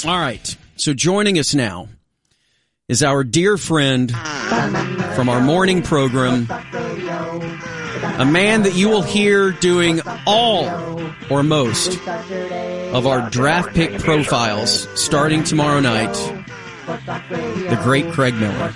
All right. So joining us now is our dear friend from our morning program, a man that you will hear doing all or most of our draft pick profiles starting tomorrow night, the great Craig Miller.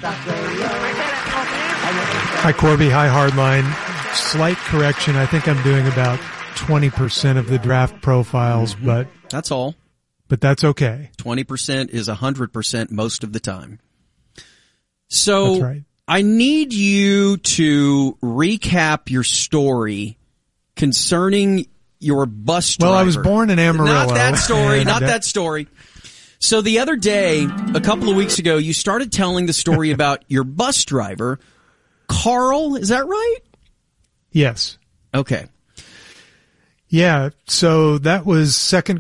Hi, Corby. Hi, Hardline. Slight correction. I think I'm doing about 20% of the draft profiles, but that's all. But that's okay. 20% is 100% most of the time. So that's right. I need you to recap your story concerning your bus driver. Well, I was born in Amarillo. Not that story. Not that story. So the other day, a couple of weeks ago, you started telling the story about your bus driver, Carl. Is that right? Yes. Okay. Yeah. So that was second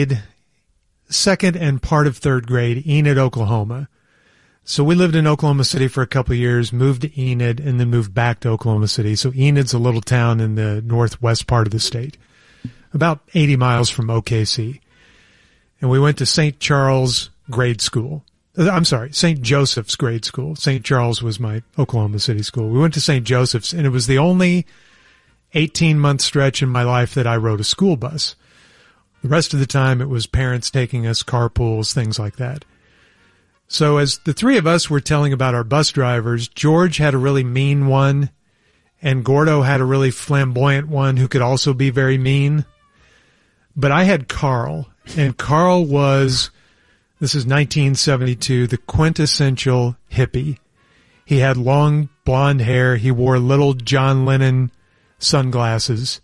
and part of third grade, Enid, Oklahoma. So we lived in Oklahoma City for a couple of years, moved to Enid, and then moved back to Oklahoma City. So Enid's a little town in the northwest part of the state, about 80 miles from OKC. And we went to St. Charles grade school. I'm sorry, St. Joseph's grade school. St. Charles was my Oklahoma City school. We went to St. Joseph's, and it was the only 18-month stretch in my life that I rode a school bus. The rest of the time, it was parents taking us, carpools, things like that. So as the three of us were telling about our bus drivers, George had a really mean one, and Gordo had a really flamboyant one who could also be very mean. But I had Carl, and Carl was, this is 1972, the quintessential hippie. He had long blonde hair. He wore little John Lennon sunglasses.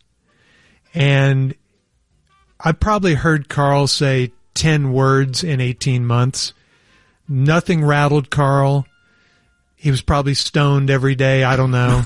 And I probably heard Carl say 10 words in 18 months. Nothing rattled Carl. He was probably stoned every day. I don't know.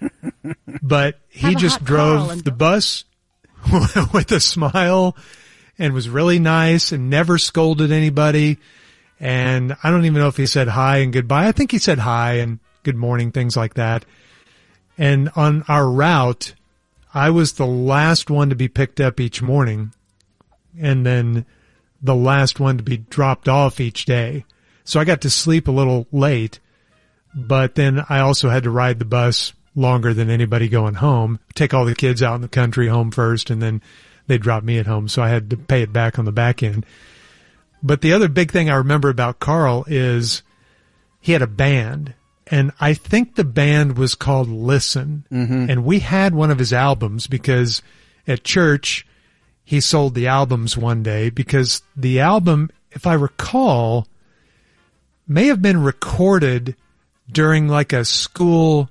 But he just drove the bus with a smile and was really nice and never scolded anybody. And I don't even know if he said hi and goodbye. I think he said hi and good morning, things like that. And on our route, I was the last one to be picked up each morning and then the last one to be dropped off each day. So I got to sleep a little late, but then I also had to ride the bus longer than anybody going home, take all the kids out in the country home first, and then they dropped me at home. So I had to pay it back on the back end. But the other big thing I remember about Carl is he had a band, and I think the band was called Listen. Mm-hmm. And we had one of his albums because at church he sold the albums one day because the album, if I recall, may have been recorded during like a school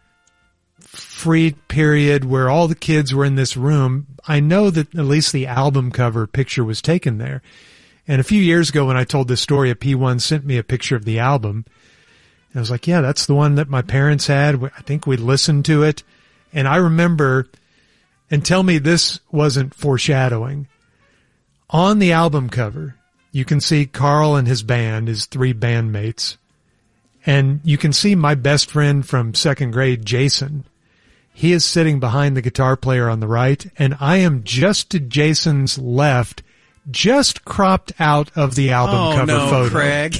free period where all the kids were in this room. I know that at least the album cover picture was taken there. And a few years ago when I told this story, a P1 sent me a picture of the album. And I was like, yeah, that's the one that my parents had. I think we listened to it. And I remember, and tell me this wasn't foreshadowing, on the album cover, you can see Carl and his band, his three bandmates. And you can see my best friend from second grade, Jason. He is sitting behind the guitar player on the right, and I am just to Jason's left, just cropped out of the album cover photo. Craig.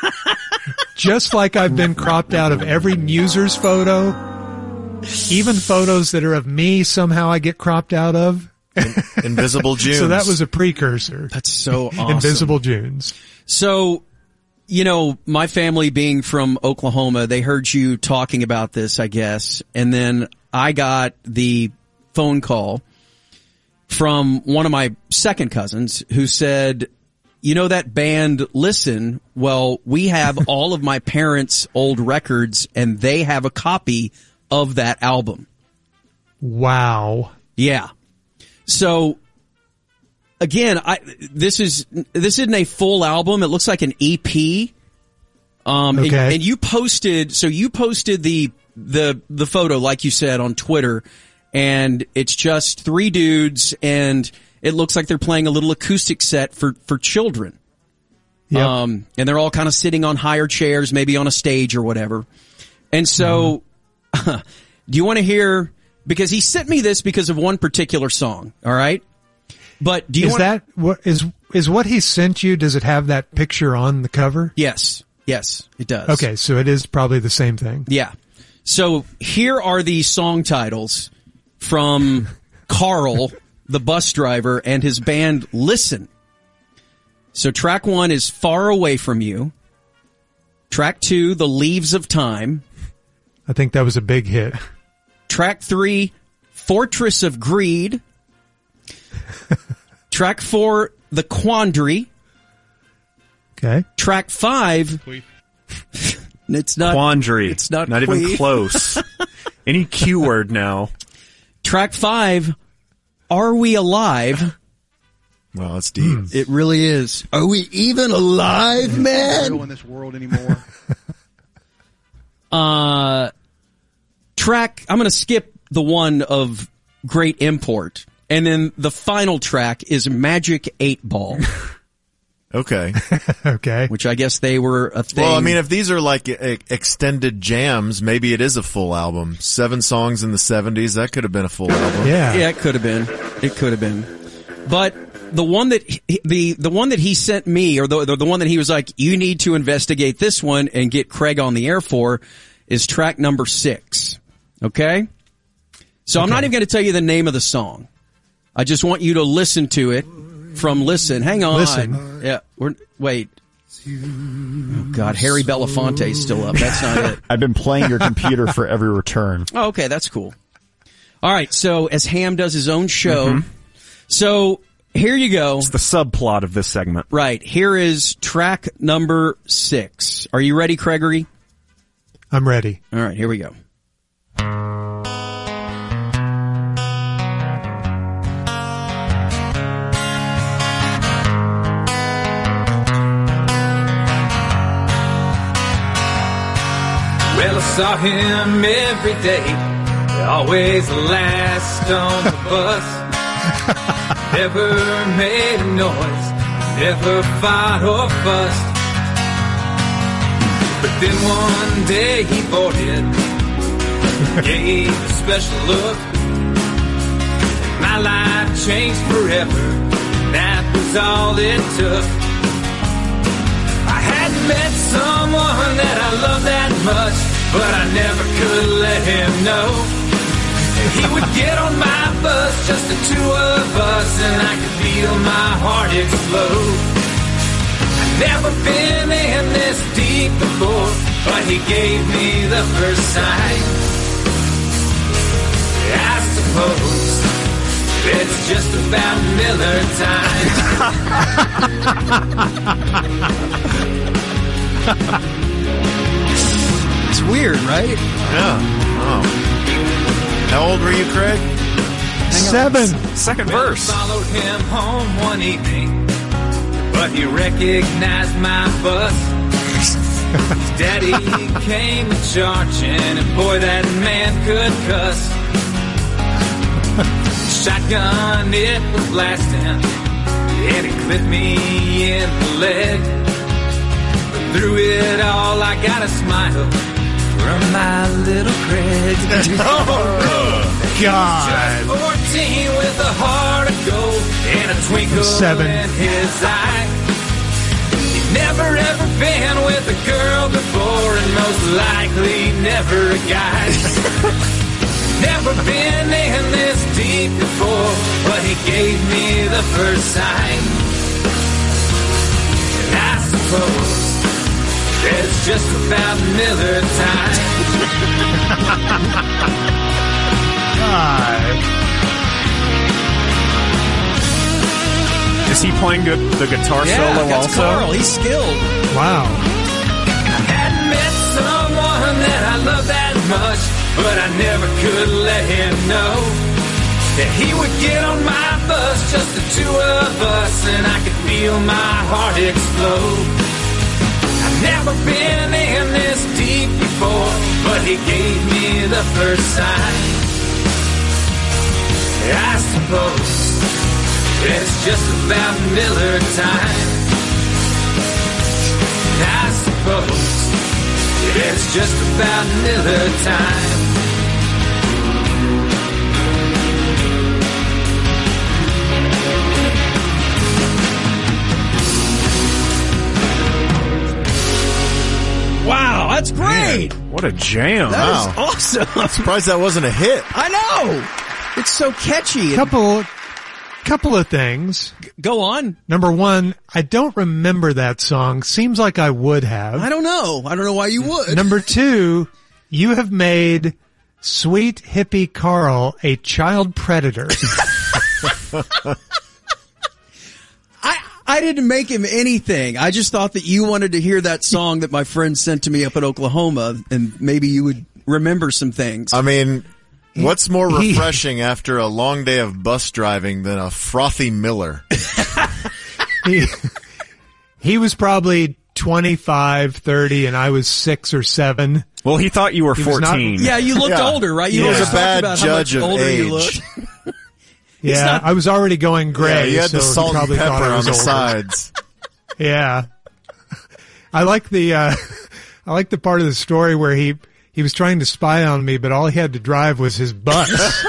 Just like I've been cropped out of every Musers photo, even photos that are of me somehow I get cropped out of. Invisible Junes. So that was a precursor. That's so awesome. Invisible Junes. So, you know, my family being from Oklahoma, they heard you talking about this, I guess. And then I got the phone call from one of my second cousins who said, you know that band Listen? Well, we have all of my parents' old records and they have a copy of that album. Wow. Yeah. So again, this isn't a full album. It looks like an EP. Okay. And you posted the photo, like you said, on Twitter, and it's just three dudes and it looks like they're playing a little acoustic set for children. Yep. And they're all kind of sitting on higher chairs, maybe on a stage or whatever. And so, do you want to hear, because he sent me this because of one particular song, all right? But do you is Is what he sent you, does it have that picture on the cover? Yes, it does. Okay, so it is probably the same thing. Yeah. So here are the song titles from Carl, the bus driver, and his band Listen. So track 1 is Far Away From You. Track 2, The Leaves of Time. I think that was a big hit. Track 3, Fortress of Greed. Track 4, The Quandary. Okay. Track 5, it's not Quandary. It's not even close. Any Q word now. Track 5, Are We Alive? Well, that's deep. It really is. Are we even alive, man? In this world anymore. Track, I'm going to skip the one of great import. And then the final track is Magic 8 Ball. Okay. Okay. Which I guess they were a thing. Well, I mean, if these are like extended jams, maybe it is a full album. 7 songs in the 70s, that could have been a full album. Yeah. Yeah, it could have been. It could have been. But the one that the one that he sent me, or the one that he was like, you need to investigate this one and get Craig on the air for, is track number 6. Okay? So I'm not even going to tell you the name of the song. I just want you to listen to it from Listen. Hang on. Listen. Yeah. Wait. Oh, God. Harry Belafonte's still up. That's not it. I've been playing your computer for every return. Oh, okay. That's cool. All right. So as Ham does his own show. So here you go. It's the subplot of this segment. Right. Here is track number 6. Are you ready, Gregory? I'm ready. All right. Here we go. Well, I saw him every day, always last on the bus. Never made a noise, never fought or fussed. But then one day he boarded, gave a special look. My life changed forever, that was all it took. I hadn't met someone that I loved that much, but I never could let him know. He would get on my bus, just the two of us, and I could feel my heart explode. I'd never been in this deep before, but he gave me the first sign. I suppose it's just about Miller time. It's weird, right? Yeah. Oh. How old were you, Craig? 7. Second verse. Followed him home one evening, but he recognized my bus. His daddy came charging, and boy, that man could cuss. Shotgun, it was blasting, and it clipped me in the leg. But through it all, I got a smile from my little Craig. God. Just 14 with a heart of gold and a twinkle 7. in his eye. He'd never ever been with a girl before, and most likely never a guy. Never been in this deep before, but he gave me the first sign. And I suppose it's just about Miller time. God. Is he playing the guitar solo that's also? Carl. He's skilled. Wow. I hadn't met someone that I loved that much, but I never could let him know that he would get on my bus, just the two of us, and I could feel my heart explode. I've never been in this deep before, but he gave me the first sign. I suppose it's just about Miller time. I suppose it's just about Miller time. That's great. What a jam. That Wow. is awesome. I'm surprised that wasn't a hit. I know. It's so catchy. Couple of things. Go on. Number one, I don't remember that song. Seems like I would have. I don't know. I don't know why you would. Number two, you have made sweet hippie Carl a child predator. I didn't make him anything. I just thought that you wanted to hear that song that my friend sent to me up in Oklahoma, and maybe you would remember some things. I mean, what's more refreshing after a long day of bus driving than a frothy Miller? He was probably 25, 30, and I was 6 or 7. Well, he thought you were was not- 14. Yeah, you looked Yeah. older, right? You He was always a talked bad about how judge much of older you age. looked. Yeah, not- I was already going gray. Yeah, you had so the salt he and probably thought pepper I on was the older. sides. Yeah. I like the part of the story where he was trying to spy on me, but all he had to drive was his bus.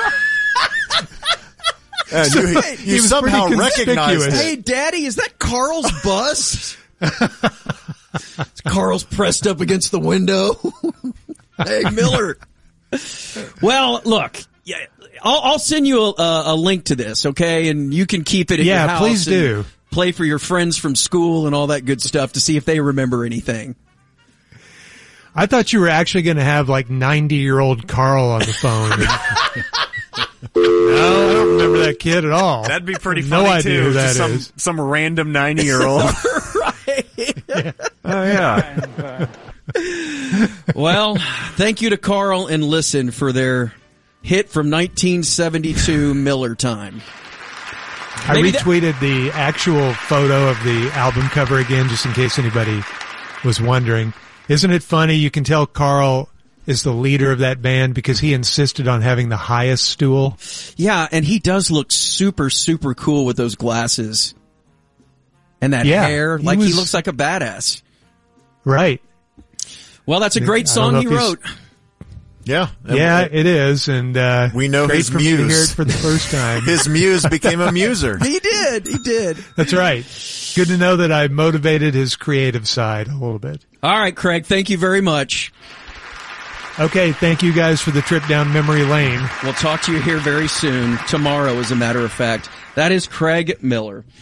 And So you he you was somehow pretty recognized conspicuous. it. Hey, Daddy, is that Carl's bus? Carl's pressed up against the window. Hey, Miller. Well, look, yeah, I'll send you a link to this, okay? And you can keep it at your house. Please and do. Play for your friends from school and all that good stuff to see if they remember anything. I thought you were actually going to have like 90-year-old Carl on the phone. No, I don't remember that kid at all. That'd be pretty No funny idea too. who that Just is. some random 90-year-old. Right. Oh yeah. Well, thank you to Carl and Listen for their hit from 1972, Miller Time. I Maybe that- retweeted the actual photo of the album cover again, just in case anybody was wondering. Isn't it funny? You can tell Carl is the leader of that band because he insisted on having the highest stool. Yeah, and he does look super, super cool with those glasses. And that Yeah, hair. he Like, he was- looks like a badass. Right. Well, that's a great I don't song know he if he's- wrote. Yeah. And Yeah, it is. And we know great his for me to hear muse. it for the first time. His muse became a muser. He did. He did. That's right. Good to know that I motivated his creative side a little bit. All right, Craig, thank you very much. Okay, thank you guys for the trip down memory lane. We'll talk to you here very soon. Tomorrow, as a matter of fact. That is Craig Miller.